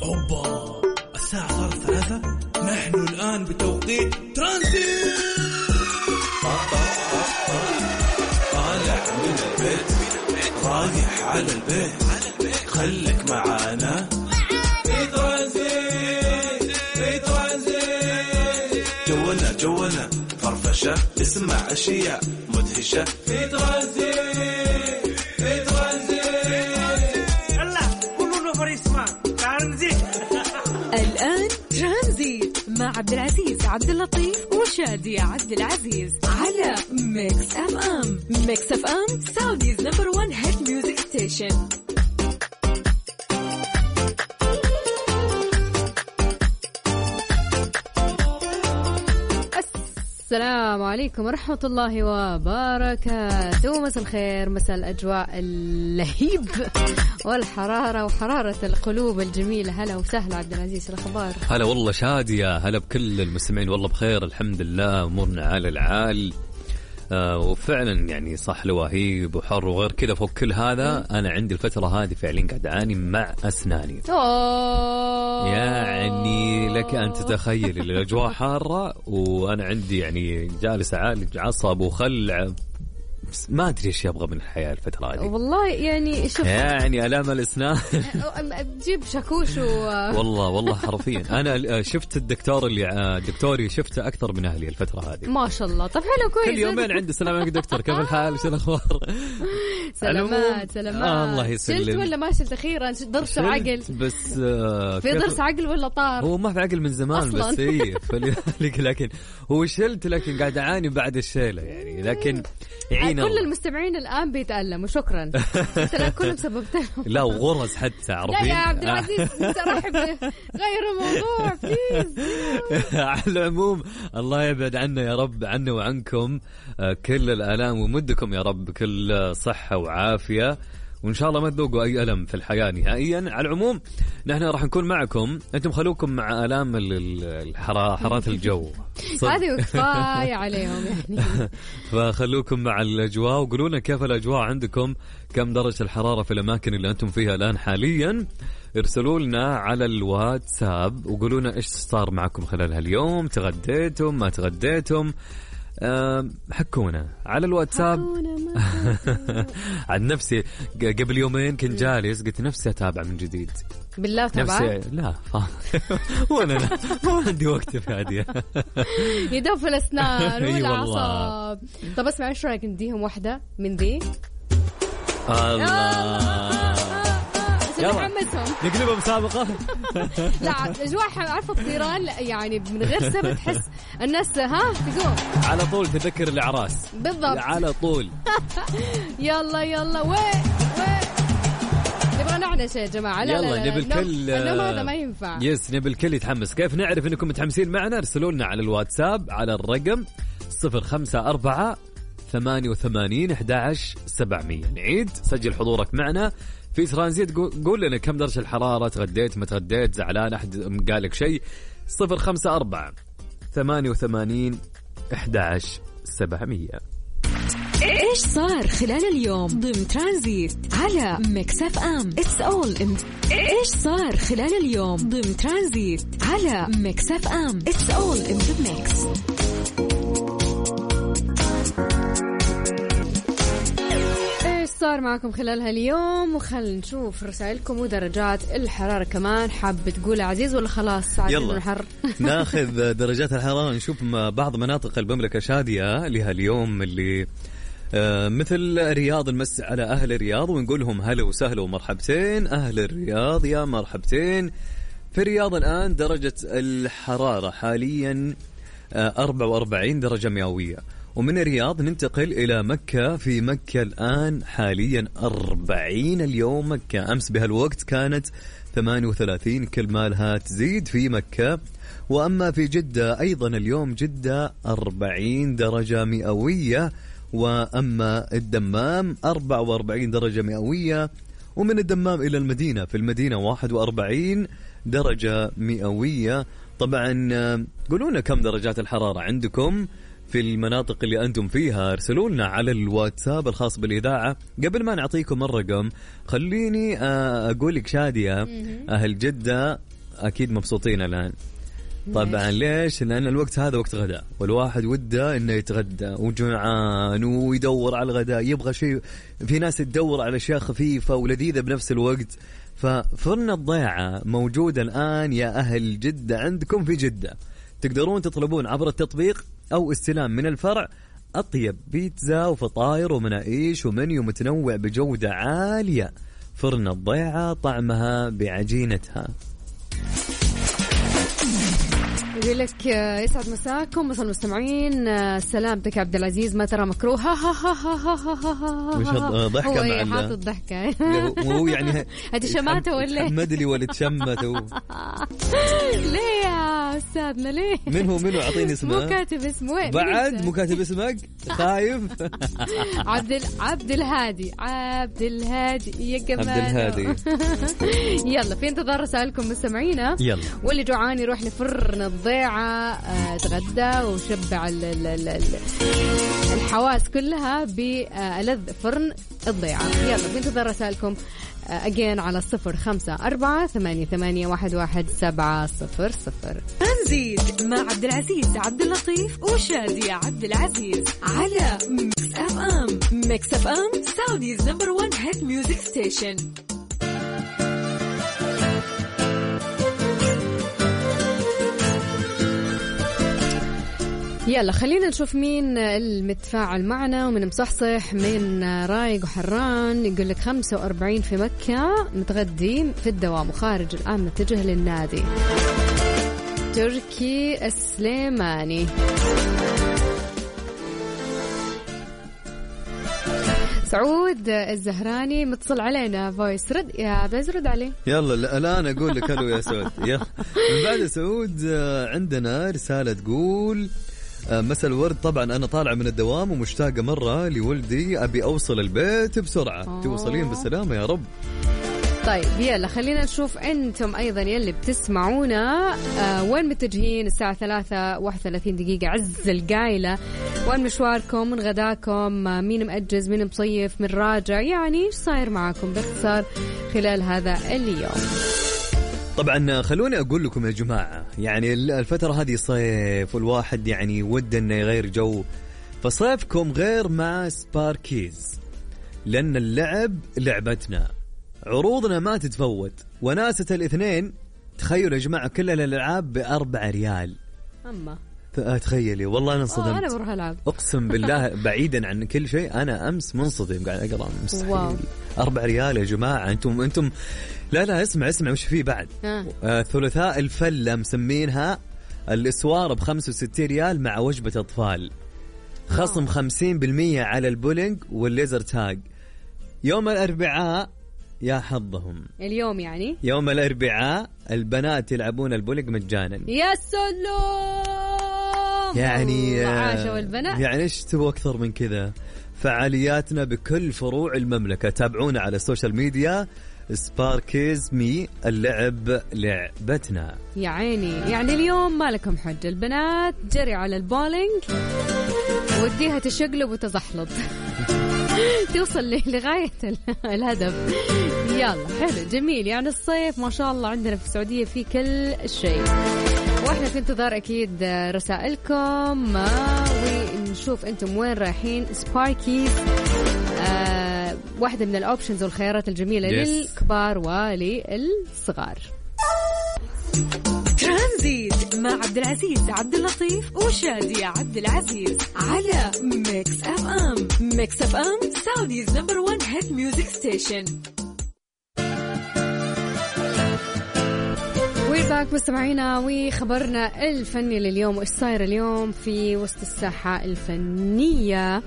أوبا، الساعة صارت 3. نحن الآن بتوقيت ترانزيت. طالع من البيت رايح على البيت، خليك معانا في ترانزيت. في ترانزيت جونا فرفشة، اسمع أشياء مدهشة في ترانزيت. في ترانزيت الله كله نفر يسمع ترانزيت. الآن ترانزيت مع عبد العزيز عبد اللطيف وشادي عبد العزيز على ميكس اف ام. ميكس اف ام سعوديز نمبر 1 هيت ميوزك ستيشن. السلام عليكم ورحمة الله وبركاته. مساء الخير، مساء الأجواء اللهيب والحرارة وحرارة القلوب الجميلة. هلا وسهلا عبد العزيز، الأخبار؟ هلا والله شادية، هلا بكل المستمعين. والله بخير الحمد لله، أمورنا على العال. وفعلا يعني صح لوهيب وحر وغير كذا. فوق كل هذا أنا عندي الفترة هذه فعليا قاعد أعاني مع أسناني. يعني لك أن تتخيل الأجواء حارة وأنا عندي يعني جالس أعالج عصب وخلع، ما أدري إيش يبغى من الحياة الفترة هذه والله. يعني شوف، يعني ألام الأسنان تجيب شاكوش والله حرفيا. أنا شفت الدكتور اللي دكتوري شفته أكثر من أهلي الفترة هذه ما شاء الله. طب حلو كويس. كل يومين عندي سلام عليك دكتور، كيف الحال، شو الأخبار؟ سلامات. الله يسلم. شلت ولا ما شلت أخيرا؟ ضرس عقل بس في ضرس عقل ولا طار؟ هو ما في عقل من زمان أصلاً. بس إيه لكن هو شلت، لكن قاعد أعاني بعد الشيلة يعني. لكن كل المستمعين الآن بيتألموا. شكرا انت كلهم سببتهم. لا وغرز حتى عرفين. لا يا عبد العزيز رحب، غير الموضوع بليز. على العموم الله يبعد عنا يا رب، عنا وعنكم كل الآلام، ومدكم يا رب كل صحة وعافية، وإن شاء الله ما تذوقوا أي ألم في الحياة نهائيا. على العموم نحن راح نكون معكم، أنتم خلوكم مع آلام حرارة الجو هذه وكفاية عليهم يعني. فخلوكم مع الأجواء وقولوا لنا كيف الأجواء عندكم، كم درجة الحرارة في الأماكن اللي أنتم فيها الآن حاليا. ارسلوا لنا على الواتساب وقولوا لنا إيش صار معكم خلال هاليوم، تغديتم ما تغديتم، حكونا على الواتساب. عن نفسي قبل يومين كنت جالس قلت نفسي أتابع من جديد. بالله تابع؟ لا وانا ما عندي وقت في هذه. يدوب في الأسنان والأعصاب. طب اسمع، ايش رأيك نديهم واحدة من ذي؟ الله نقلبها مسابقة. لا أجواء عارفة الطيران يعني من غير سبب تحس الناس تقوم على طول تذكر الأعراس بالضبط على طول. يلا وين نبغى نعنش يا جماعة. يلا نبي الكل هذا ما ينفع. نبي الكل يتحمس. كيف نعرف انكم متحمسين معنا؟ ارسلوا لنا على الواتساب على الرقم 054 88 11 700. نعيد، سجل حضورك معنا في ترانزيت. قول لنا كم درجة الحرارة، تغديت ما تغديت، زعلان، أحد قالك شيء. 054 88 11 700. إيش صار خلال اليوم ضمن ترانزيت على ميكس اف ام. إيش صار خلال اليوم ضمن ترانزيت على ميكس اف ام. It's all in the mix. صار معكم خلال هاليوم، وخل نشوف رسائلكم ودرجات الحرارة كمان. حاب تقول عزيز ولا خلاص يلا الحر؟ ناخذ درجات الحرارة، نشوف بعض مناطق المملكة شادية لها اليوم اللي مثل الرياض. نمس على أهل الرياض ونقول لهم هلا وسهلا ومرحبتين. أهل الرياض يا مرحبتين. في الرياض الآن درجة الحرارة حاليا 44 درجة مئوية. ومن الرياض ننتقل إلى مكة. في مكة الآن حاليا 40 اليوم. مكة أمس بهالوقت كانت 38، كل مالها تزيد في مكة. وأما في جدة أيضا اليوم جدة 40 درجة مئوية. وأما الدمام 44 درجة مئوية. ومن الدمام إلى المدينة، في المدينة 41 درجة مئوية. طبعا قولونا كم درجات الحرارة عندكم في المناطق اللي أنتم فيها. ارسلوا لنا على الواتساب الخاص بالإذاعة. قبل ما نعطيكم الرقم خليني أقول لك شادية، أهل جدة أكيد مبسوطين الآن. طبعا ليش؟ لأن الوقت هذا وقت غداء، والواحد وده إنه يتغدى وجوعان ويدور على الغداء، يبغى شيء. في ناس تدور على أشياء خفيفة ولذيذة بنفس الوقت. ففرن الضيعة موجود الآن يا أهل جدة عندكم في جدة. تقدرون تطلبون عبر التطبيق أو استلام من الفرع أطيب بيتزا وفطاير ومناقيش ومنيو متنوع بجودة عالية. فرن الضيعة طعمها بعجينتها. يقول لك يسعد مساكم مثل المستمعين. سلامتك عبد العزيز، ما ترى مكروه؟ مش ضحكة مع حاطط ضحكة وهو يعني هذه شماتة ولا محمد لي ولا تشمته؟ ليه يا أستاذنا ليه؟ منو أعطيني اسمه؟ مو كاتب اسمه بعد مو كاتب اسمك خايف. عبد الهادي يا جماعة عبد الهادي. يلا في انتظار رسائلكم مستمعينا. يلا واللي جوعان يروح لفرن الضيعة تغدى وشبع الحواس كلها بألذ فرن الضيعة. يلا في انتظار رسائلكم أجين على 0548811700. ترانزيت مع عبد العزيز عبد اللطيف وشادية عبد العزيز على ميكس اف ام. ميكس اف ام سعوديز نمبر 1 هيت ميوزك ستيشن. يلا خلينا نشوف مين المتفاعل معنا ومن مصحصح. من رايق وحران يقول لك 45 في مكة متغدي في الدوام وخارج الآن متجه للنادي. تركي السليماني. سعود الزهراني متصل علينا فويس. رد يا بز، رد عليه. يلا الآن أقول لك ألو يا سعود. يلا من بعد سعود عندنا رسالة تقول مساء الورد. طبعا أنا طالع من الدوام ومشتاقة مرة لولدي، أبي أوصل البيت بسرعة. توصلين بالسلامة يا رب. طيب يلا خلينا نشوف أنتم أيضا يلي بتسمعونا وين متجهين الساعة 3:31 دقيقة عز القايلة. وين مشواركم من غداكم؟ مين مأجز، مين مصيف، من راجع، يعني إيش صاير معكم باختصار خلال هذا اليوم. طبعا خلوني أقول لكم يا جماعة، يعني الفترة هذه صيف والواحد يعني ود إنه يغير جو. فصيفكم غير مع سباركيز، لأن اللعب لعبتنا، عروضنا ما تتفوت. وناسة الاثنين تخيلوا يا جماعة كل الألعاب ب4 ريال. أما تخيلي والله أنا انصدمت. أنا بروح ألعب أقسم بالله بعيدا عن كل شيء، أنا أمس منصدم قاعد أقرأ. مستحيل 4 ريال يا جماعة. أنتم لا اسمع وش فيه بعد. ثلاثاء الفلة مسمينها الإسوار ب65 ريال مع وجبة أطفال. خصم 50% على البولينج والليزر تاج. يوم الأربعاء يا حظهم، اليوم يعني يوم الأربعاء البنات يلعبون البولينج مجانا. يا سلام، يعني عاشوا البنات. يعني إيش تبغوا أكثر من كذا؟ فعالياتنا بكل فروع المملكة. تابعونا على السوشيال ميديا سباركيز مي، اللعب لعبتنا. يا عيني، يعني اليوم ما لكم حج. البنات جري على البولينج وديها تشقلب وتزحلط توصل لغاية الهدف. يلا حلو جميل. يعني الصيف ما شاء الله عندنا في السعودية في كل شيء. واحنا في انتظار اكيد رسائلكم ونشوف انتم وين رايحين. سباركيز واحدة من الاوبشنز والخيارات الجميلة للكبار وللصغار. ترانزيت مع عبد العزيز عبد اللطيف وشادية عبد العزيز على ميكس اف ام. ميكس اف ام سعوديز نمبر 1 هيت ميوزك ستيشن. ويباك مستمعينا وخبرنا الفني لليوم. وإيش صاير اليوم في وسط الساحة الفنية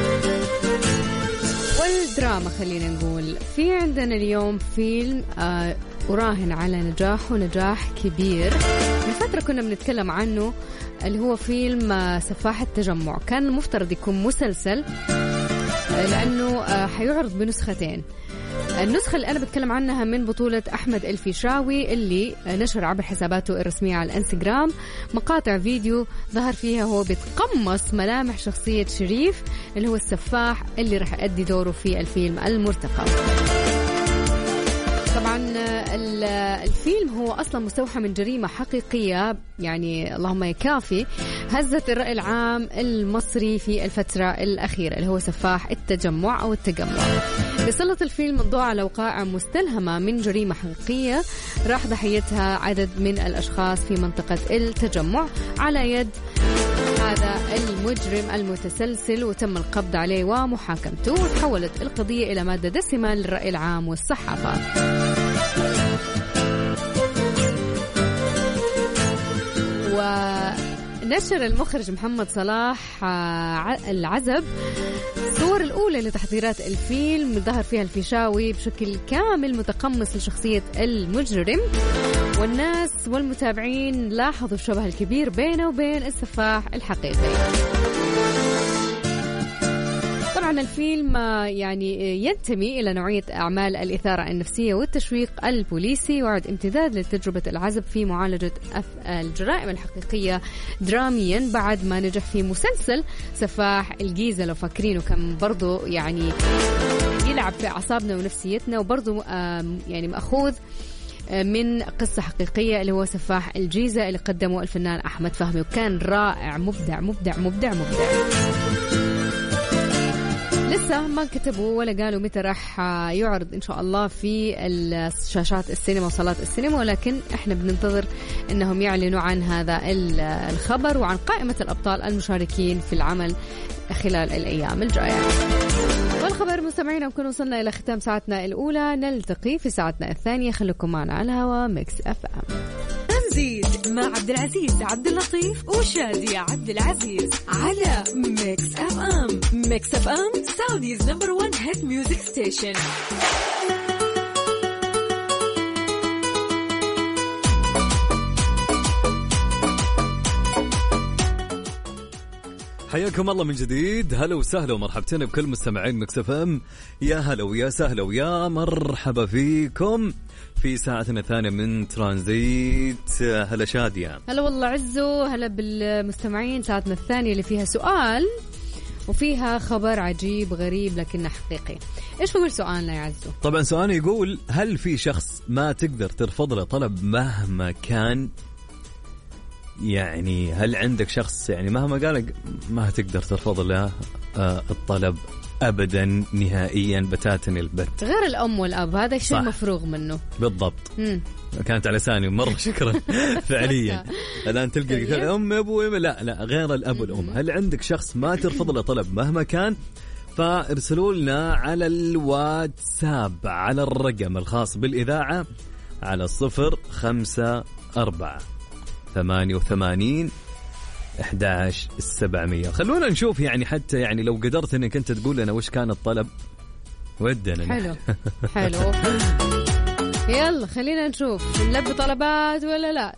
والدراما؟ خلينا نقول في عندنا اليوم فيلم أراهن على نجاح كبير. من فترة كنا بنتكلم عنه، اللي هو فيلم سفاح التجمع. كان المفترض يكون مسلسل لأنه حيعرض بنسختين. النسخة اللي أنا بتكلم عنها من بطولة أحمد الفيشاوي، اللي نشر عبر حساباته الرسمية على الانستغرام مقاطع فيديو ظهر فيها هو بيتقمص ملامح شخصية شريف اللي هو السفاح اللي رح يؤدي دوره في الفيلم المرتقب. طبعا الفيلم هو أصلا مستوحى من جريمة حقيقية، يعني اللهم يكافي، هزت الرأي العام المصري في الفترة الأخيرة، اللي هو سفاح التجمع أو التجمع. بيسلط الفيلم الضوء على وقائع مستلهمة من جريمة حقيقية راح ضحيتها عدد من الأشخاص في منطقة التجمع على يد هذا المجرم المتسلسل، وتم القبض عليه ومحاكمته، وتحولت القضية إلى مادة دسمة للرأي العام والصحافة. ونشر المخرج محمد صلاح العزب الصور الأولى لتحضيرات الفيلم، ظهر فيها الفيشاوي بشكل كامل متقمص لشخصية المجرم، والناس والمتابعين لاحظوا الشبه الكبير بينه وبين السفاح الحقيقي. طبعا الفيلم يعني ينتمي إلى نوعية أعمال الإثارة النفسية والتشويق البوليسي، وعد امتداد لتجربة العزب في معالجة الجرائم الحقيقية دراميا، بعد ما نجح في مسلسل سفاح الجيزة. لو فاكرينه كان برضو يعني يلعب في أعصابنا ونفسيتنا، وبرضو يعني مأخوذ من قصة حقيقية اللي هو سفاح الجيزة اللي قدمه الفنان أحمد فهمي، وكان رائع، مبدع مبدع مبدع مبدع. لسه ما كتبوا ولا قالوا متى راح يعرض إن شاء الله في الشاشات السينما وصالات السينما، ولكن احنا بننتظر انهم يعلنوا عن هذا الخبر وعن قائمة الأبطال المشاركين في العمل خلال الأيام الجاية. والخبر مستمعينا نكون وصلنا إلى ختام ساعتنا الأولى، نلتقي في ساعتنا الثانية، خليكم معنا على الهواء ميكس اف ام. ترانزيت مع عبد العزيز عبد اللطيف وشادية عبد العزيز على ميكس اف ام. ميكس اف ام سعوديز نمبر 1 هيت ميوزك ستيشن. حياكم الله من جديد، هلا وسهلا ومرحبتين بكل مستمعين ميكس اف ام. يا هلا ويا سهلا ويا مرحبا فيكم في ساعتنا الثانية من ترانزيت. هلا شادية. هلا والله عزو، هلا بالمستمعين. ساعتنا الثانية اللي فيها سؤال وفيها خبر عجيب غريب لكنه حقيقي. ايش بقول سؤالنا يا عزو؟ طبعا سؤالنا يقول: هل في شخص ما تقدر ترفض له طلب مهما كان؟ يعني هل عندك شخص يعني مهما قالك ما تقدر ترفض له الطلب أبدا نهائيا بتاتا البت؟ غير الأم والأب، هذا الشيء مفروغ منه. بالضبط. كانت على لساني مرة شكرا. فعليا الآن تلقى الأم أبوي، لا غير الأب والأم. هل عندك شخص ما ترفض له طلب مهما كان؟ فارسلوا لنا على الواتساب على الرقم الخاص بالإذاعة على 054-88-11-700. خلونا نشوف يعني حتى يعني لو قدرت انك انت تقول لنا وش كان الطلب ودنا. حلو حلو. يلا خلينا نشوف نلبي طلبات ولا لا.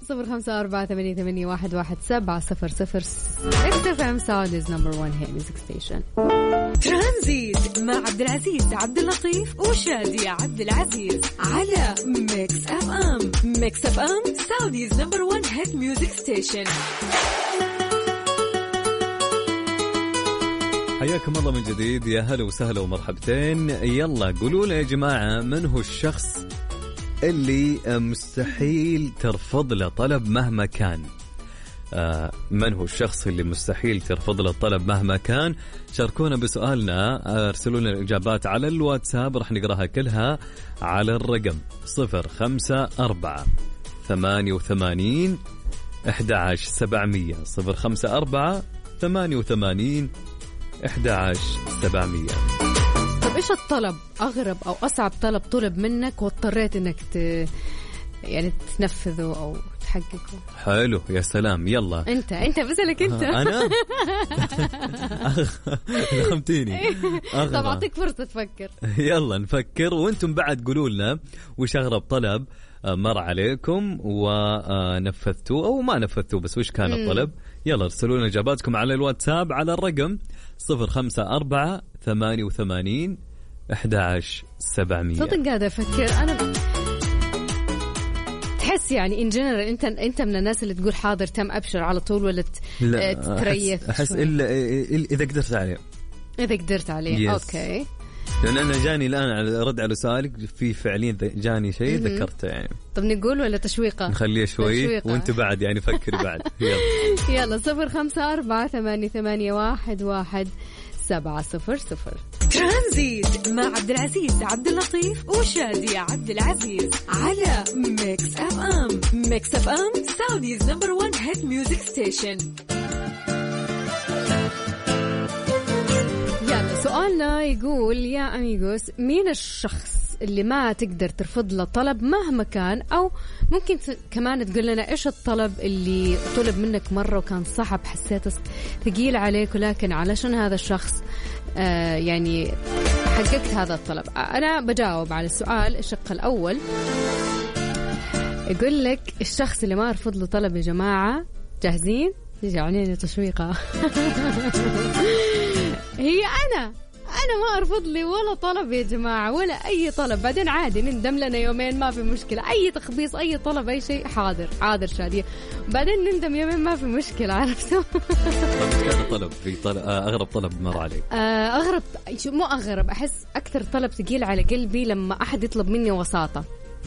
0548811700. XFM Saudi's number 1 hit music station. ترانزيت مع عبد العزيز عبد اللطيف وشادية عبد العزيز على ميكس اف ام. ميكس اف ام Saudi's number 1 hit music station. حياكم الله من جديد، يا هلا وسهلا ومرحبتين. يلا قولوا لي يا جماعة، من هو الشخص اللي مستحيل ترفض له طلب مهما كان؟ من هو الشخص اللي مستحيل ترفض له الطلب مهما كان؟ شاركونا بسؤالنا، ارسلوا لنا الإجابات على الواتساب، راح نقراها كلها على الرقم 054-88-11-700. 054-88-11-700. طب إيش الطلب أغرب أو أصعب طلب منك واضطريت إنك يعني تنفذه أو تحققه؟ حلو يا سلام. يلا أنت بسألك أنت. أنا لخمتيني. طب أعطيك فرصة تفكر. يلا نفكر، وأنتم بعد قولوا لنا وش أغرب طلب مر عليكم ونفذتوه أو ما نفذتوه، بس وش كان الطلب. يلا ارسلوا لنا إجاباتكم على الواتساب على الرقم 054-88-11-700. صدق قاعدة أفكر أنا. تحس يعني إن جنرال أنت من الناس اللي تقول حاضر تم أبشر على طول، ولا تتريث؟ أحس إلا إذا قدرت عليه. إذا قدرت عليه. yes. أوكي لأن أنا جاني الآن رد على سؤالك في فعليا جاني شيء ذكرته يعني. طب نقول ولا تشويقة؟ نخليه شوي وانت بعد يعني فكري بعد. يلا 0548811700. ترانزيت مع عبد العزيز عبد اللطيف وشادي عبد العزيز على ميكس اف ام. ميكس اف ام سعوديز نمبر 1 هيت ميوزك ستيشن. يلا سؤالنا يقول يا أميغوس، مين الشخص اللي ما تقدر ترفض له طلب مهما كان، أو ممكن كمان تقول لنا إيش الطلب اللي طلب منك مرة وكان صعب حسيته ثقيل عليك، ولكن علشان هذا الشخص يعني حققت هذا الطلب. أنا بجاوب على السؤال الشق الأول. يقول لك الشخص اللي ما أرفض له طلب يا جماعة، جاهزين؟ يجعلني تشويقة. هي أنا ما أرفض لي ولا طلب يا جماعة، ولا أي طلب. بعدين عادي نندم لنا يومين ما في مشكلة، أي تخبيص أي طلب أي شيء حاضر شادية، بعدين نندم يومين ما في مشكلة. عرفتوا؟ طلب في أغرب طلب مر عليك؟ أغرب مو أغرب، أحس أكثر طلب ثقيل على قلبي لما أحد يطلب مني وساطة.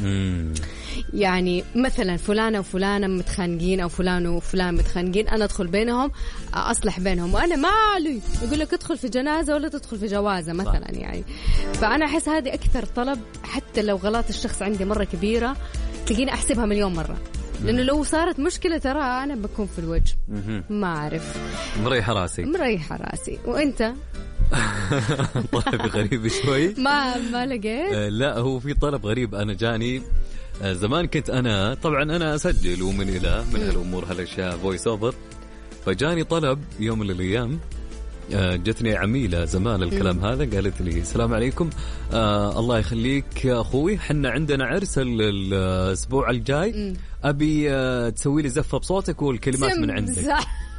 يعني مثلا فلانة وفلانة متخانقين أو فلان وفلان متخانقين، أنا أدخل بينهم أصلح بينهم، وأنا مالي يقول لك ادخل في جنازة ولا تدخل في جوازة مثلا. يعني فأنا أحس هذه أكثر طلب، حتى لو غلط الشخص عندي مرة كبيرة تلاقيني أحسبها مليون مرة، لأنه لو صارت مشكلة ترى أنا بكون في الوجه. ما أعرف، مريحة راسي. وأنت؟ طلب غريب شوي. ما لقيت. لا، هو في طلب غريب أنا جاني زمان. كنت أنا طبعا أنا أسجل ومن هالأمور هالأشياء فويس أوفر، فجاني طلب يوم من الأيام. جتني عميلة زمان الكلام هذا، قالت لي السلام عليكم، الله يخليك يا أخوي، حنا عندنا عرس الأسبوع الجاي، أبي تسوي لي زفة بصوتك والكلمات من عندك.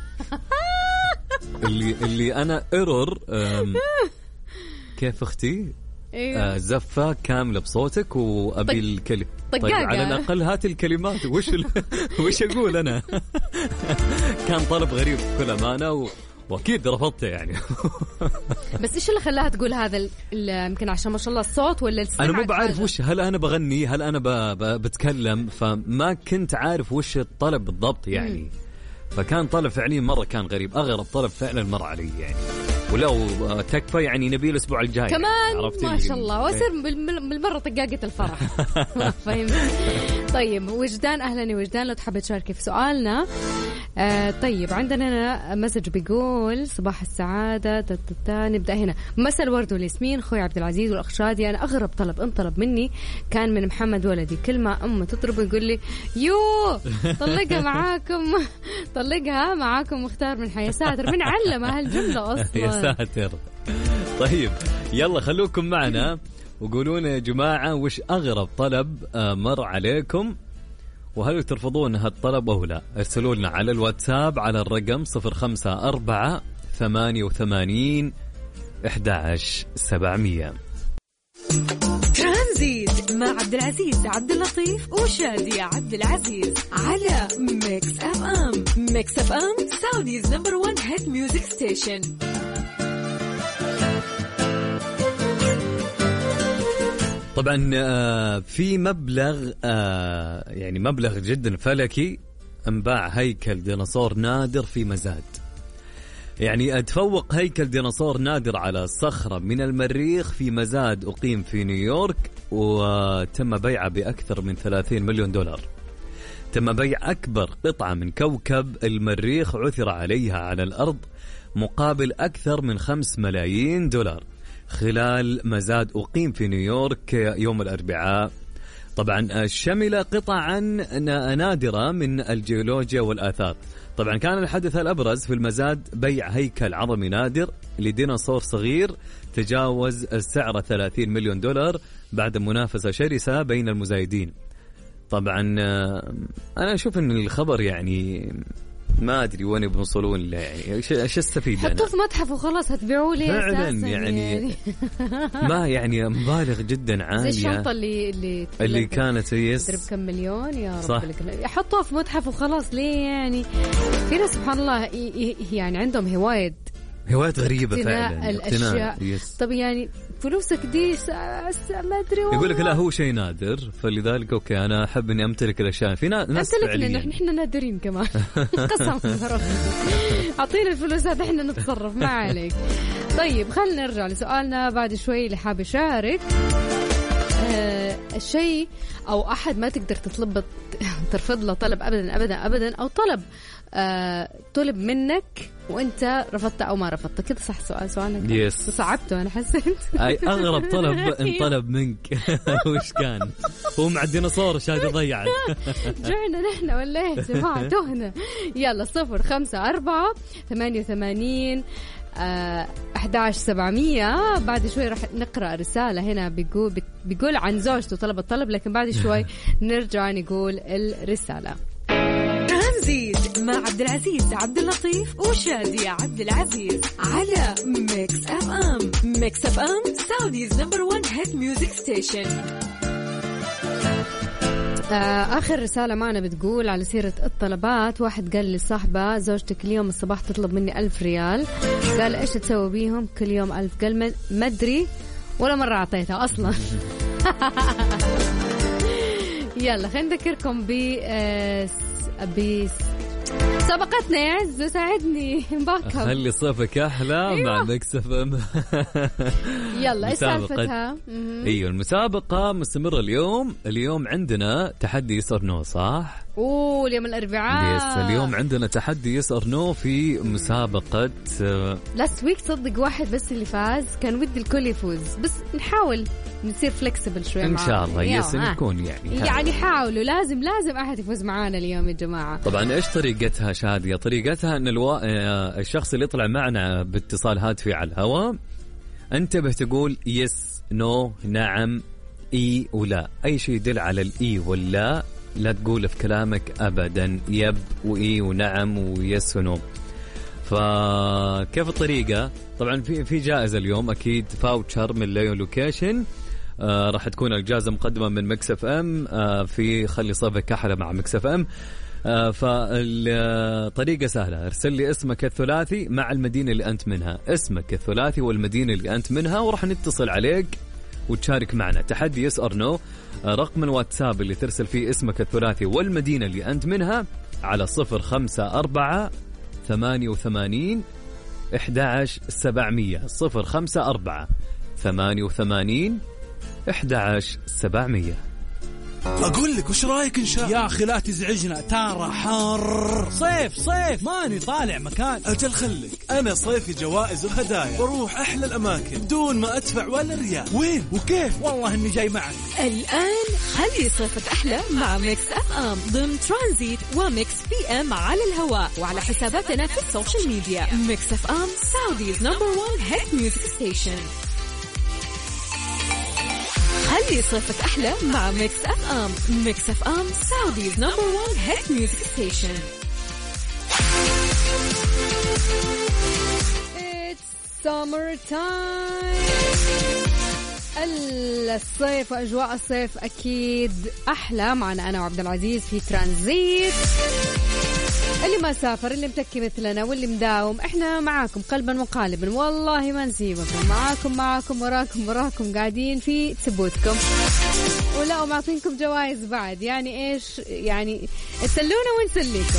اللي أنا إيرور. كيف أختي؟ زفة كاملة بصوتك وأبي الكلمة. طيب على الأقل هات الكلمات. وش أقول أنا؟ كان طلب غريب بكل أمانة وأكيد رفضته يعني. بس إيش اللي خلاها تقول هذا؟ يمكن عشان ما شاء الله الصوت ولا السمع؟ أنا مو بعرف وش، هل أنا بغني، هل أنا بتكلم، فما كنت عارف وش الطلب بالضبط يعني. فكان طلب فعليا مرة كان غريب، أغرب طلب فعلا مر علي يعني. ولو تكفى يعني نبي الأسبوع الجاي كمان ما شاء الله، وأصير بالمرة طقاقة الفرح. فهمت؟ طيب وجدان، أهلا وجدان، لو تحب تشاركي في سؤالنا. طيب عندنا مسج بيقول صباح السعادة. نبدأ هنا. مساء الورد والياسمين، خوي عبد العزيز والأخ شادي. أنا أغرب طلب انطلب مني كان من محمد ولدي، كل ما أمه تضربه يقول لي طلقها معاكم مختار من حياة ساتر. من علم هالجملة أصلا؟ يا ساتر. طيب يلا خلوكم معنا وقولون يا جماعة وش أغرب طلب مر عليكم، وهل ترفضون هالطلب أو لا؟ ارسلوا لنا على الواتساب على الرقم 0548811700. ترانزيت مع عبد العزيز عبد اللطيف وشادي عبد العزيز على ميكس اف ام. ميكس اف ام سعوديز نمبر 1 هيت ميوزك ستيشن. طبعا في مبلغ يعني مبلغ جدا فلكي انباع هيكل ديناصور نادر في مزاد. يعني أتفوق هيكل ديناصور نادر على صخرة من المريخ في مزاد أقيم في نيويورك، وتم بيعه بأكثر من 30 مليون دولار. تم بيع أكبر قطعة من كوكب المريخ عثر عليها على الأرض مقابل أكثر من 5 ملايين دولار خلال مزاد أقيم في نيويورك يوم الأربعاء. طبعا شمل قطعا نادرة من الجيولوجيا والآثار. طبعا كان الحدث الأبرز في المزاد بيع هيكل عظمي نادر لديناصور صغير تجاوز السعر 30 مليون دولار بعد منافسة شرسة بين المزايدين. طبعا أنا أشوف أن الخبر يعني ما أدري وين بنوصلون له، يعني إيش استفيد أنا؟ حطوه في متحف وخلاص هتبيعوه ليه فعلا يعني ما يعني مبالغ جدا عالية. زي الشنطة اللي كانت تدرب كم مليون يا رب يحطوها في متحف وخلاص ليه يعني؟ في ناس سبحان الله يعني عندهم هواية هوايات غريبة اقتناء فعلا. الأشياء. طب يعني فلوسك دي ما أدري. يقول لك لا هو شيء نادر، فلذلك أوكي أنا أحب إني أمتلك الأشياء. في ناس فعليا إحنا نادرين كمان. قسم بالله أعطينا الفلوس هذا إحنا نتصرف ما عليك. طيب خلينا نرجع لسؤالنا بعد شوي. اللي حاب يشارك الشيء أو أحد ما تقدر ترفض له طلب أبدا أبدا أبدا، أو طلب منك وأنت رفضت أو ما رفضت. كده صح سؤالك؟ يس. صعبته أنا حسيت. أي أغرب طلب انطلب منك وش كان؟ هو مع الديناصور شادي ضيعت. جعنا نحن ولا إيه جماعة تهنا. يلا 054881 11700. بعد شوي راح نقرأ رسالة هنا بيقول عن زوجته طلب الطلب، لكن بعد شوي نرجع نقول الرسالة. ترانزيت مع عبد العزيز عبد اللطيف وشادي عبد العزيز على ميكس اف ام. ميكس اف ام سعوديز نمبر 1 هيت ميوزك ستيشن. آخر رسالة معنا بتقول على سيرة الطلبات، واحد قال لصاحبه زوجتك اليوم الصباح تطلب مني 1000 ريال، قال إيش تسوي بيهم كل يوم 1000؟ قال ما أدري ولا مرة أعطيتها أصلا. يلا خلينا نذكركم سبقتنا يا عز وساعدني باكب. خلي صيفك أحلى. أيوة. مع ميكس اف ام. يلا إيش سالفتها؟ أيوة المسابقة مستمرة اليوم عندنا تحدي يس اور نو صح؟ اليوم الأربعاء. يس اليوم عندنا تحدي يس اور نو في مسابقة لاست ويك. صدق واحد بس اللي فاز، كان ودي الكل يفوز بس نحاول نصير فلكسبل شوي إن شاء الله. يس نكون يعني حاولوا لازم أحد يفوز معانا اليوم يا جماعة. طبعا إيش طريقتها شادية؟ طريقتها أن الشخص اللي يطلع معنا باتصال هاتفي على الهواء انتبه تقول يس نو نعم إي ولا، أي شيء يدل على الإي ولا لا تقول في كلامك أبدا يب وإي ونعم ويس ونو. فكيف الطريقة؟ طبعا في جائزة اليوم أكيد، فاوتشر من ليون لوكيشن. راح تكون الجائزة مقدمة من ميكس اف ام في خلي صيفك أحلى مع ميكس اف ام. فالطريقة سهلة، ارسل لي اسمك الثلاثي مع المدينة اللي أنت منها، اسمك الثلاثي والمدينة اللي أنت منها، وراح نتصل عليك وتشارك معنا تحدي يس أور نو. رقم الواتساب اللي ترسل فيه اسمك الثلاثي والمدينة اللي أنت منها على 054-88-11700. 054-88-11700. أقول لك وش رأيك إن شاء يا أخي لا تزعجنا، ترى حر. صيف ماني طالع مكان. أجل خلك، أنا صيفي جوائز وهدايا، بروح أحلى الأماكن بدون ما أدفع ولا ريال. وين وكيف؟ والله إني جاي معك. الآن خلي صيفك أحلى مع ميكس أف أم ضمن ترانزيت وميكس بي أم على الهواء وعلى حساباتنا في السوشيال ميديا. ميكس أف أم سعوديز نمبر 1 هيت ميوزك ستيشن. خلي صيفك أحلى مع ميكس أف أم. ميكس أف أم سعوديز نمبر 1 هيت ميوزك ستيشن. It's summer time. الصيف وأجواء الصيف أكيد أحلى معنا أنا وعبد العزيز في ترانزيت. اللي ما سافر، اللي متكي مثلنا واللي مداوم، احنا معاكم قلبا وقالبا، والله ما نسيبكم، معاكم وراكم قاعدين في ثبوتكم، ولا ومعطينكم جوائز بعد. يعني ايش يعني؟ تسلونا ونسليكم،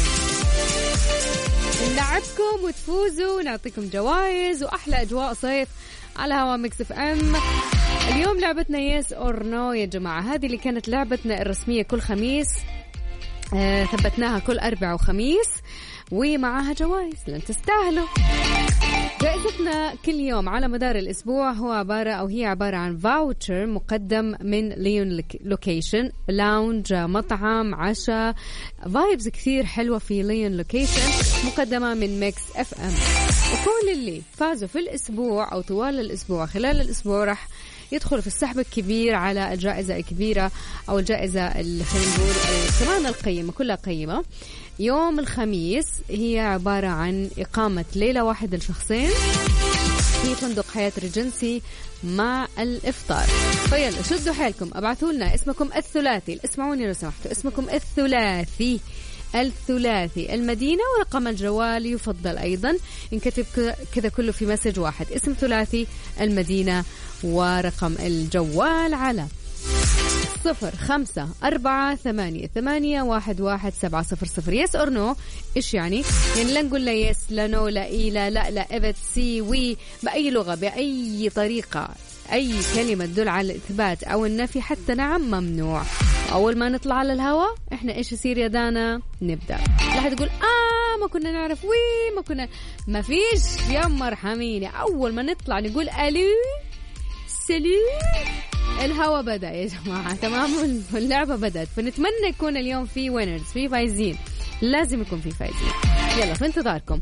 نلعبكم وتفوزوا ونعطيكم جوائز واحلى اجواء صيف على هوا ميكس اف ام. اليوم لعبتنا يس اور نو يا جماعة، هذه اللي كانت لعبتنا الرسمية كل خميس، ثبتناها كل أربع وخميس، ومعها جوائز لن تستاهلوا. جائزتنا كل يوم على مدار الأسبوع هي عبارة عن فاوتشر مقدم من ليون لوكيشن، لاونج، مطعم، عشاء، فايبز كثير حلوة في ليون لوكيشن مقدمة من ميكس اف ام. وكل اللي فازوا في الأسبوع أو طوال الأسبوع خلال الأسبوع راح يدخل في السحب الكبير على الجائزة الكبيرة أو الجائزة اللي خلينا نقول كمان القيمة كلها قيمة. يوم الخميس هي عبارة عن إقامة ليلة واحدة لشخصين في فندق حياة ريجنسي مع الإفطار. فيلا شدوا حيلكم، ابعثوا لنا اسمكم الثلاثي، اسمعوني لو سمحتوا، اسمكم الثلاثي الثلاثي المدينة ورقم الجوال. يفضل أيضا ينكتب كذا كله في مسج واحد، اسم ثلاثي المدينة ورقم الجوال على 0548811700. يس أور نو. إيش يعني لا نقول لا يس لا نو لا إي لا لا لا إبت سي وي بأي لغة بأي طريقة. أي كلمة تدل على الإثبات أو النفي حتى نعم ممنوع. أول ما نطلع على الهواء إحنا إيش يصير يا دانا؟ نبدأ. لا تقول ما كنا نعرف وي ما كنا، ما فيش يا مرحميني. أول ما نطلع نقول ألو سلو، الهوا بدأ يا جماعة. تمام، اللعبة بدأت. فنتمنى يكون اليوم في وينرز، في فايزين، لازم يكون في فايزين. يلا في انتظاركم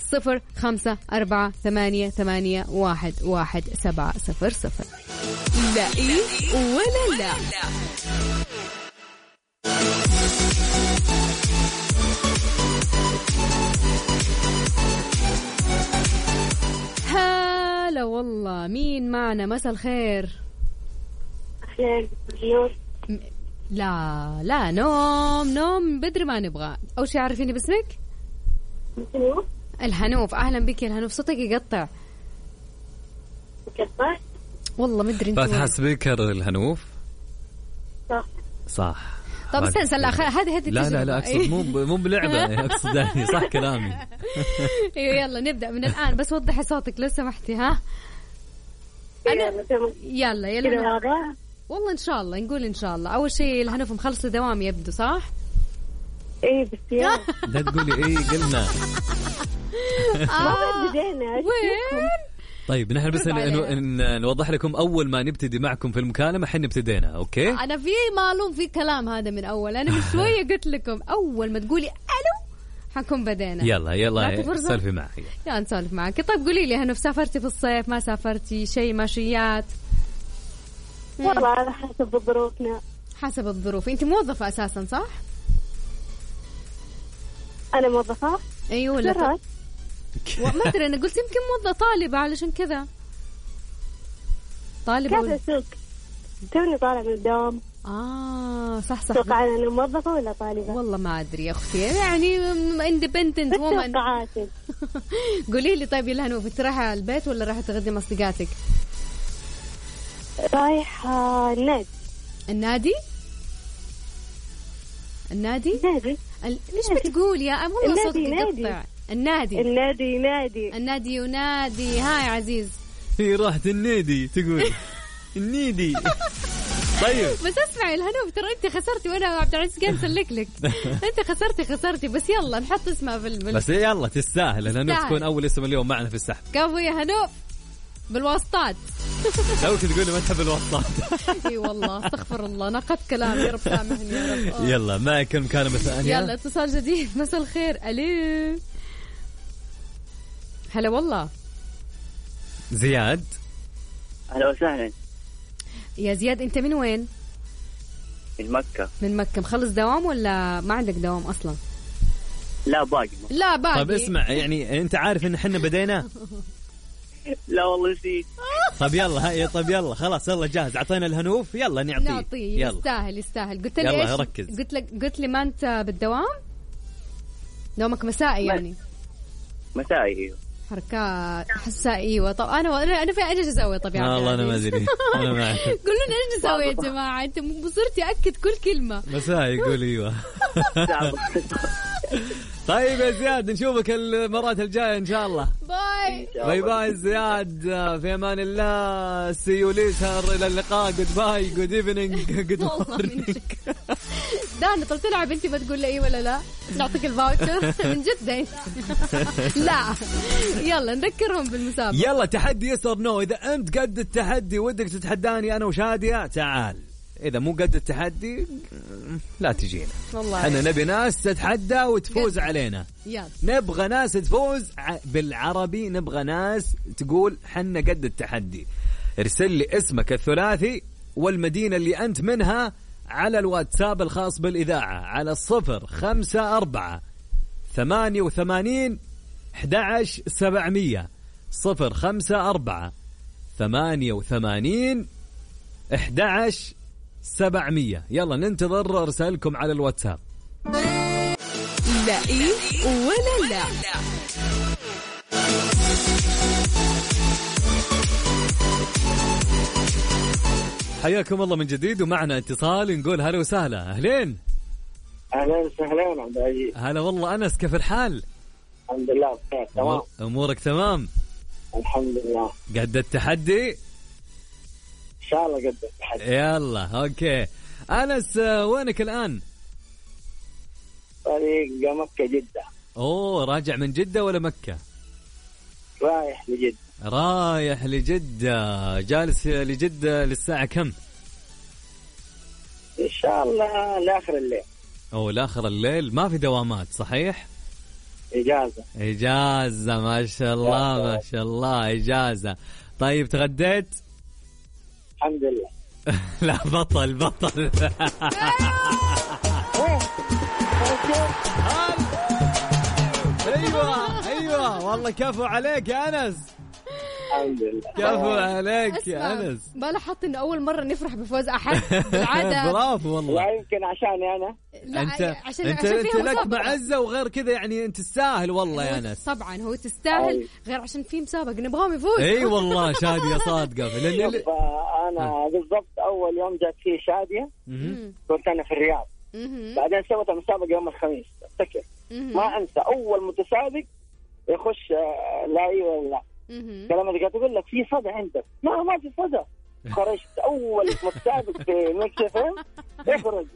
0548811700. لا إيه ولا لا. هلا والله، مين معنا؟ مساء الخير. لا لا نوم بدري ما نبغى. أول شيء عارفيني باسمك؟ الهنوف. أهلا بك يا الهنوف. صوتك يقطع والله مدري انت فاتحة سبيكر الهنوف. صح. طب استنى هذه لا اقصد مو بلعبة اقصد يعني صح كلامي. يلا نبدأ من الآن، بس وضحي صوتك لو سمحتي. ها يلا والله إن شاء الله نقول إن شاء الله. أول شيء الهنوف مخلص دوام يبدو صح؟ إيه بس يا لا تقولي إيه قلنا. وين؟ طيب نحن بس نوضح لكم أول ما نبتدي معكم في المكالمة حين ابتدينا. أوكي أنا في معلوم في كلام هذا من أول. أنا من شوية قلت لكم أول ما تقولي ألو حنكون بدينا. يلا سالفي معي. يلا نسولف معك. طيب قولي لي هنوف، سافرتي في الصيف ما سافرتي؟ شيء ماشيات؟ والله على حسب ظروفنا. حسب الظروف. أنت موظفة أساسا صح؟ أنا موظفة. أيوة ولا ما أدري، أنا قلت يمكن موظفة طالبة علشان كذا. طالبة كذا سوق توني طالع من الدوام. صح. توقع أنا موظفة ولا طالبة؟ والله ما أدري يا أختي، يعني independent woman. قولي لي طيب يا الهنوف، أنت رايحة البيت ولا رايحة تغدي أصدقائك؟ رايحة النادي. النادي ليش بتقول يا والله صوتك يقطع. النادي ينادي. هاي عزيز هي راحت النادي تقول النادي. طيب بس اسمعي الهنوف، ترى انت خسرتي وانا عبد العزيز قاعد اسلك لك. انت خسرتي بس يلا نحط اسمها في بس يلا تستاهل الهنوف تكون اول اسم اليوم معنا في السحب. كفو يا هنوف بالواسطات. لو كنت تقولي ما تحب الواسطات. اي والله استغفر الله، نقد كلام يا رب سامحني يا رب. يلا معك المكالمة الثانية. يلا اتصال جديد. مساء الخير. الو هلا والله. زياد. أهلا وسهلا يا زياد، أنت من وين؟ من مكة. مخلص دوام ولا ما عندك دوام أصلا؟ لا باقي. طيب اسمع، يعني أنت عارف إن حنا بدينا؟ لا والله نسيت. طيب يلا طيب يلا خلاص يلا جاهز. أعطينا الهنوف يلا نعطيه. يستاهل. قلت لي يلا ركز. قلت لي ما أنت بالدوام؟ دوامك مسائي يعني؟ مسائي ايوه. حركات حساسة. ايوه. طب انا في ايش اسوي؟ طب يعني والله انا ما ادري. انا معك. قولوا لنا ايش نسوي يا جماعه؟ انت بصرتي اكد كل كلمه. مساء يقول ايوه. طيب يا زياد نشوفك المرات الجايه ان شاء الله. باي زياد، في امان الله. سي يو ليتر، الى اللقاء. جود باي، جود ايفنينج، جود مورنينج. دانا طب تلعب انت ما تقول لي اي ولا لا؟ نعطيك الفاوتشر من جد. لا يلا نذكرهم بالمسابقه. يلا تحدي يس اور نو. اذا انت قد التحدي ودك تتحداني انا وشادية تعال. إذا مو قد التحدي لا تجينا. احنا نبي ناس تتحدى وتفوز علينا. نبغى ناس تفوز بالعربي، نبغى ناس تقول حنا قد التحدي. ارسل لي اسمك الثلاثي والمدينة اللي أنت منها على الواتساب الخاص بالإذاعة على 054-88-11-700 054-88-11-700. يلا ننتظر رسائلكم على الواتساب. لا إيه ولا لا. حياكم الله من جديد ومعنا اتصال، نقول هلا وسهلا. أهلين. أهلا وسهلا عبد العزيز. هلا والله أنس، كيف الحال؟ الحمد لله بخير تمام. أمورك تمام؟ الحمد لله. قد التحدي؟ إن شاء الله قد التحدي. يلا أوكي. أنس وينك الآن؟ طريق مكة جدة. أوه، راجع من جدة ولا مكة؟ رايح لجدة. رايح لجدة. جالس لجدة للساعة كم؟ إن شاء الله لآخر الليل. أو لآخر الليل. ما في دوامات صحيح؟ إجازة ما شاء الله ما شاء الله إجازة. طيب تغديت؟ الحمد لله. لا بطل ايوه والله كفو عليك يا انس. الحمد لله. كفو عليك يا انس. ما لاحظت انه اول مره نفرح بفوز احد بالعاده. برافو والله. لا يمكن عشاني انا. انت لك معزه وغير كذا، يعني انت تستاهل والله يا انس. طبعا هو تستاهل، غير عشان في مسابقه نبغاهم يفوز. اي والله شاديه صادقه. انا بالضبط اول يوم جات فيه شاديه كنت انا في الرياض. بعدين سوت المسابقه يوم الخميس افتكر. ما انسى اول متسابق يخش لا اي ولا لا. كلام اللي قاعد تقول لك في صدى عندك. ما في صدى. خرجت اول متسابق في ميكس اف ام يخرج.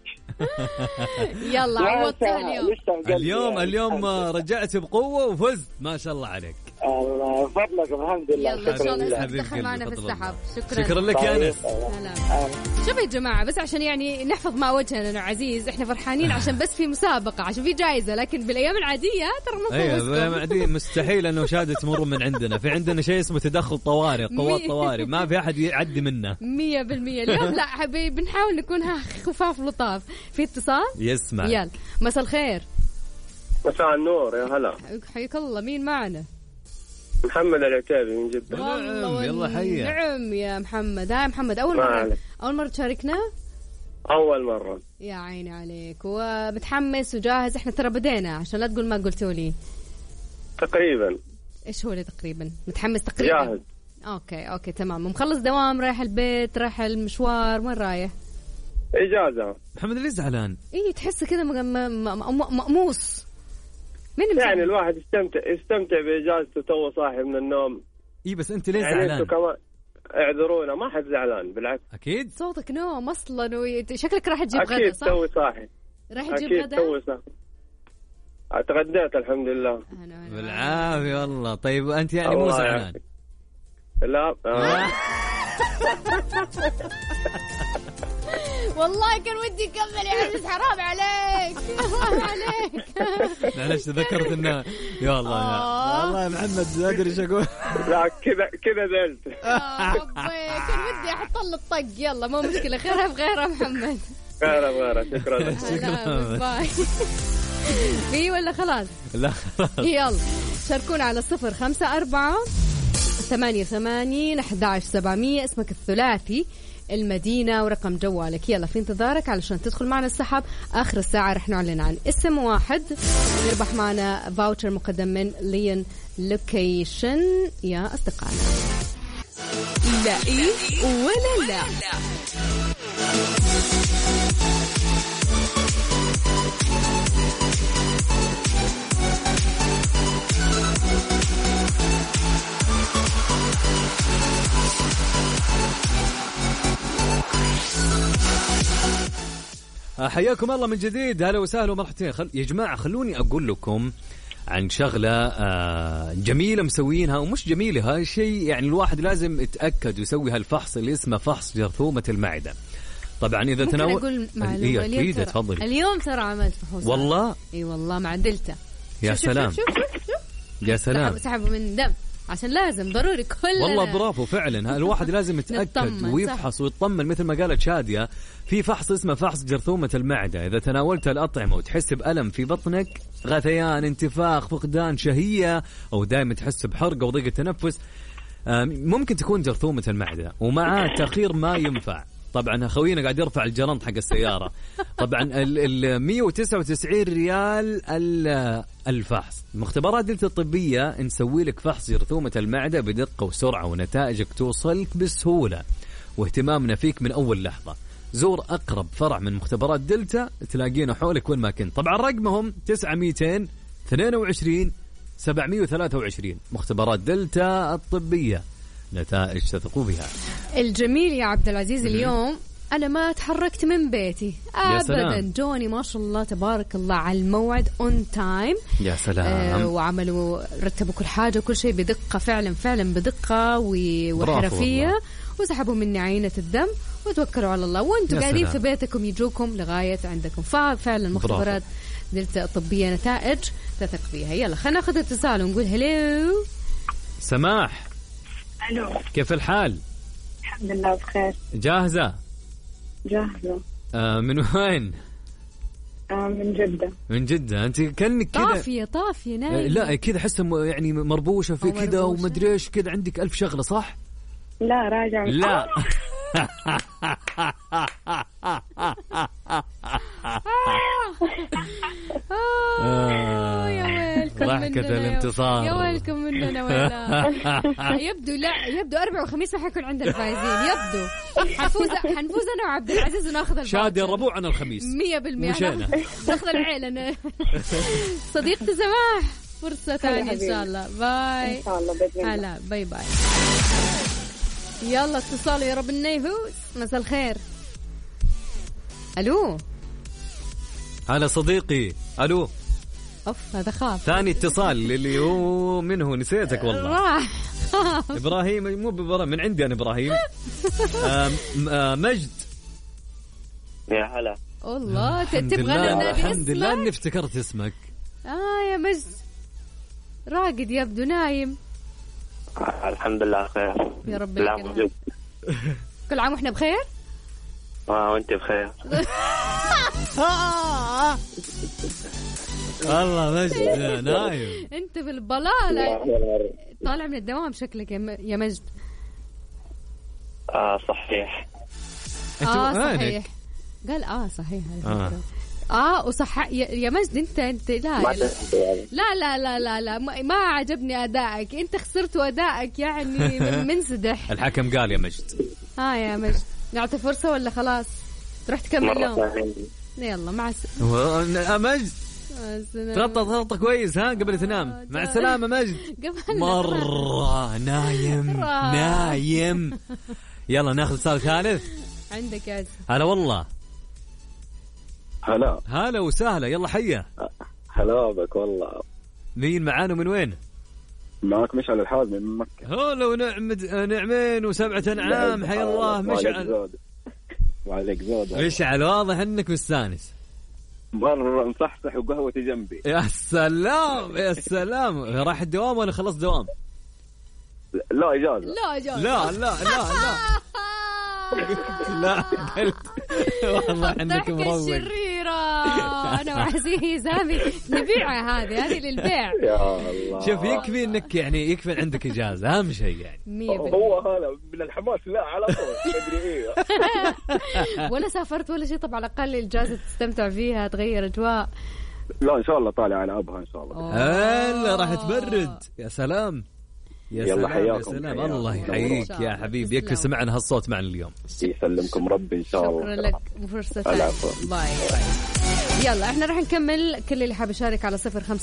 يلا عوضتها اليوم رجعت بقوه وفزت ما شاء الله عليك. الله فضلك الحمد لله. يلا ان شاء الله تدخل معنا في السحب. شكرا لك يا انس. شوفوا يا جماعه، بس عشان يعني نحفظ ما وجهنا عزيز، احنا فرحانين عشان بس في مسابقه، عشان في جائزه، لكن بالايام العاديه ترى نفوز. ايوه بالايام العاديه مستحيل انه شهاده تمر من عندنا. في عندنا شيء اسمه تدخل طوارئ، قوات طوارئ، ما في احد يعدي منا 100%. اليوم لا حبيبي بنحاول نكون خفاف لطاف. في اتصال يسمع. يلا مساء الخير. مساء النور يا هلا. حياك الله. مين معنا؟ محمد العتيبي من جدة. نعم يلا حيا. نعم يا محمد. يا محمد أول مرة تشاركنا؟ أول مرة. يا عيني عليك. ومتحمس وجاهز؟ احنا ترى بدينا عشان لا تقول ما قلتوا لي. تقريبا. ايش هو اللي تقريبا؟ متحمس تقريبا؟ جاهز. اوكي تمام. مخلص دوام، رايح البيت، رايح المشوار، وين رايح؟ إجازة. محمد اللي زعلان. ايه تحس كذا مأموس. يعني الواحد يستمتع بإجازته تو صاحي من النوم. ايه بس انت ليه زعلان؟ يعني كمان اعذرونا، ما حد زعلان بالعكس. اكيد صوتك نوم اصلا شكلك راح تجيب غدا صح؟ اكيد توي صاحي. راح تجيب غدا؟ اكيد توي صاحي. اتغديت الحمد لله. بالعافية والله. طيب انت يعني مو زعلان؟ لا والله كان ودي اكمل يا عزيز. حرام عليك حرام عليك. معلش ذكرت انه يا الله والله يا محمد ما ادري ايش اقول. لا كذا زعلت. ربي كان ودي احط له الطق. يلا مو مشكله، خيرها في غيرها محمد. خيرها شكرا لك. باي. في ولا خلاص؟ لا يلا شاركونا على 054-88-11700 اسمك الثلاثي، المدينة ورقم جوالك. يلا في انتظارك علشان تدخل معنا السحب. آخر الساعة رح نعلن عن اسم واحد يربح معنا فاوتشر مقدم من لين لوكيشن يا أصدقائنا. لا إيه ولا لا. حياكم الله من جديد. هلا وسهلا ومرحبتين. يا جماعة خلوني أقول لكم عن شغلة جميلة مسوينها ومش جميلة. هاي شيء يعني الواحد لازم يتأكد ويسوي هالفحص اللي اسمه فحص جرثومة المعدة. طبعا إذا تناول أقول معلومة اليوم ترى عملت فحوص. والله اي والله مع دلتا. يا سلام شوف. يا سلام سحبوا من دم عشان لازم ضروري كلنا. والله برافو فعلا. الواحد لازم يتأكد ويفحص ويطمن. مثل ما قالت شادية في فحص اسمه فحص جرثومة المعدة. إذا تناولت الأطعمة وتحس بألم في بطنك، غثيان، انتفاخ، فقدان شهية، أو دائما تحس بحرق أو ضيق التنفس، ممكن تكون جرثومة المعدة. ومع تأخير ما ينفع طبعا خوينا قاعد يرفع الجرنط حق السيارة. طبعا ال 199 ريال الفحص. مختبرات دلتا الطبية نسوي لك فحص جرثومة المعدة بدقة وسرعة، ونتائجك توصلك بسهولة، واهتمامنا فيك من أول لحظة. زور أقرب فرع من مختبرات دلتا تلاقينا حولك وين ما كنت. طبعا رقمهم 922 723. مختبرات دلتا الطبية، نتائج تثقوا بها. الجميل يا عبد العزيز اليوم أنا ما تحركت من بيتي أبدا، جوني ما شاء الله تبارك الله على الموعد on time. يا سلام. وعملوا رتبوا كل حاجة وكل شيء بدقة، فعلا بدقة وحرفية، وسحبوا مني عينة الدم وتوكلوا على الله، وانتم قاعدين في بيتكم يجوكم لغاية عندكم. ففعلا مختبرات دلتا الطبية نتائج تثق فيها. يلا خلينا ناخذ اتصال ونقول هلو. سماح. الو، كيف الحال؟ الحمد لله بخير. جاهزة؟ جاهزة. من وين؟ من جدة. من جدة. أنت كأنك كذا طافية نايمة. لا كذا حسه يعني مربوشة في كذا ومدري ايش كذا، عندك 1000 شغلة صح؟ لا راجع. لا يا ويلكم ضحكة الانتصار. يا ويلكم مننا ولا. يبدو أربع وخميس ما حيكون عندنا الفايزين. يبدو حنفوز أنا وعبد العزيز وناخذ شادي الربوع عن الخميس 100%. ناخذ العيلة. صديقتي سماح فرصة ثانية إن شاء الله. باي. إن شاء الله بإذن الله. هلا باي باي. يلا اتصال يا رب النيفوس. مساء الخير. الو. هلا صديقي. الو. اوف هذا خاف. ثاني اتصال اللي هو منه نسيتك والله. راح. ابراهيم مو من عندي انا ابراهيم. مجد. يا هلا. والله تبغى نادي الحمد لله اني افتكرت اسمك. يا مجد راقد يبدو نايم. الحمد لله خير يا رب. كل عام واحنا بخير. وانت بخير. والله مجد نايم. انت بالبلالة طالع من الدوام شكلك يا مجد. صحيح. صحيح. قال صحيح. وصح يا مجد. انت لا ما عجبني ادائك. انت خسرت وادائك يعني منسدح. الحكم قال يا مجد. يا مجد نعطي فرصة ولا خلاص تروح تكمل يوم؟ يلا مع مجد غطى كويس قبل تنام. مع السلامة مجد. مرة نايم. يلا ناخذ اتصال ثالث. عندك يا هلا والله. هلا وسهلا. يلا حيا. هلا بك والله. مين معانا من وين؟ معك مشعل الحازمي من مكة. هلا نعمين و7 أنعام. حيا الله مشعل. وعليك زود. مشعل واضح انك مستانس. مرة مصحصح وقهوتي جنبي. يا سلام يا سلام. راح الدوام ولا خلص دوام؟ لا إجازة. لا قلت والله انك مروق. شريرة. انا وعزيز هذه نبيعها. هذه للبيع. يا الله. شوف يكفي انك يعني يكفي عندك اجازة اهم شيء يعني. هو هذا من الحماس. لا على طول تدري ايه. ولا سافرت ولا شيء؟ طبعا على الاقل الاجازة تستمتع فيها تغير اجواء. لا ان شاء الله طالع على ابها ان شاء الله. هلا راح تبرد. يا سلام. يلا حياكم. يا سلام. الله يحييك يا حبيبي. يكفي سمعنا هالصوت معنا اليوم. يسلمكم ربي إن شاء الله. شكرا لك. فرصة ثانية. باي. يلا احنا راح نكمل. كل اللي حاب يشارك على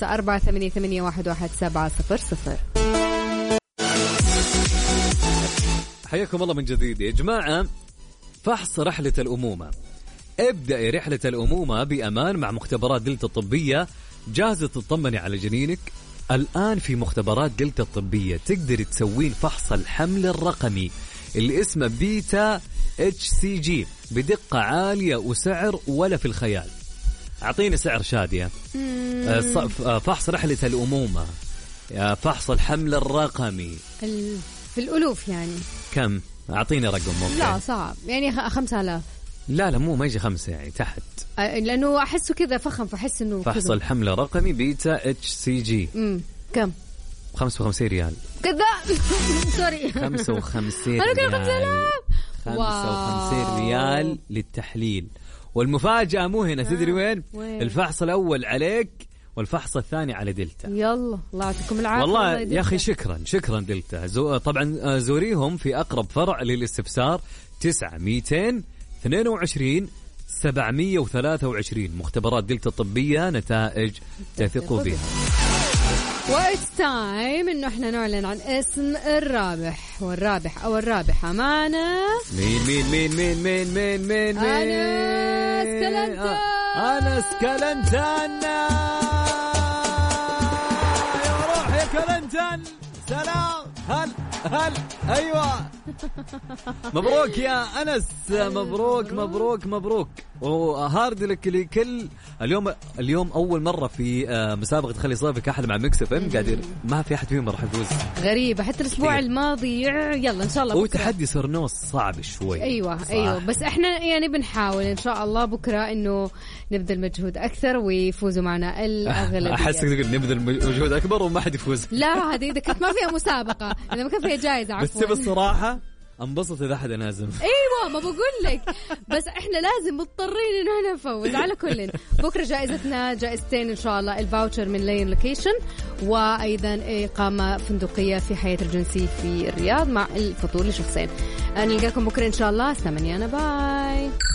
0548811700. حياكم الله من جديد يا جماعة. فحص رحلة الأمومة. ابدأي رحلة الأمومة بأمان مع مختبرات دلتا الطبية. جاهزة تطمني على جنينك؟ الآن في مختبرات دلتا الطبية تقدر تسوين فحص الحمل الرقمي اللي اسمه بيتا HCG بدقة عالية وسعر ولا في الخيال. أعطيني سعر شادية. فحص رحلة الأمومة، فحص الحمل الرقمي في الألوف يعني. كم؟ أعطيني رقم ممكن. لا صعب يعني 5000. لا مو ما يجي 5 يعني تحت. لأنه أحسه كذا فخم فأحس إنه فحص الحمل الرقمي بيتا HCG. كم؟ 55 ريال. كذا. سوري. 55 أنا كان 5000. 55 ريال للتحليل. والمفاجأة مو هنا، تدري وين؟ الفحص الأول عليك والفحص الثاني على دلتا. يلا الله يعطيكم العافية. والله يا أخي شكرا دلتا. طبعا زوريهم في أقرب فرع للاستفسار 9-222 723. مختبرات دلتا الطبية، نتائج تثقوا بها. وإتس تايم إنه إحنا نعلن عن اسم الرابح والرابح أو الرابحة معنا. مين أنس كلنتان. يا روح يا كلنتان، سلام. هل أيوة. مبروك يا أنس، مبروك وهارد لك لكل اليوم أول مرة في مسابقة خلي صيفك أحلى مع ميكس اف ام، قاعدين ما في أحد فيهم راح يفوز. غريبة، حتى الأسبوع الماضي. يلا إن شاء الله هو تحدي سرنوس صعب شوي. أيوة بس إحنا يعني بنحاول إن شاء الله بكرة إنه نبذل مجهود أكثر ويفوزوا معنا الأغلبية. أحس نبذل مجهود أكبر وما حد يفوز. لا هذه إذا كانت ما فيها مسابقة، إذا ما كان فيها جائزة. بس بالصراحة انبسط إذا حدا نازم. أيوة ما بقول لك، بس إحنا لازم مضطرين إنه احنا نفوز. على كل بكرة جائزتنا جائزتين إن شاء الله، الفاوتشر من لين لوكيشن، وأيضا إقامة فندقية في حياة الجنسي في الرياض مع الفطور لشخصين. نلقاكم بكرة إن شاء الله. سلام، أنا باي.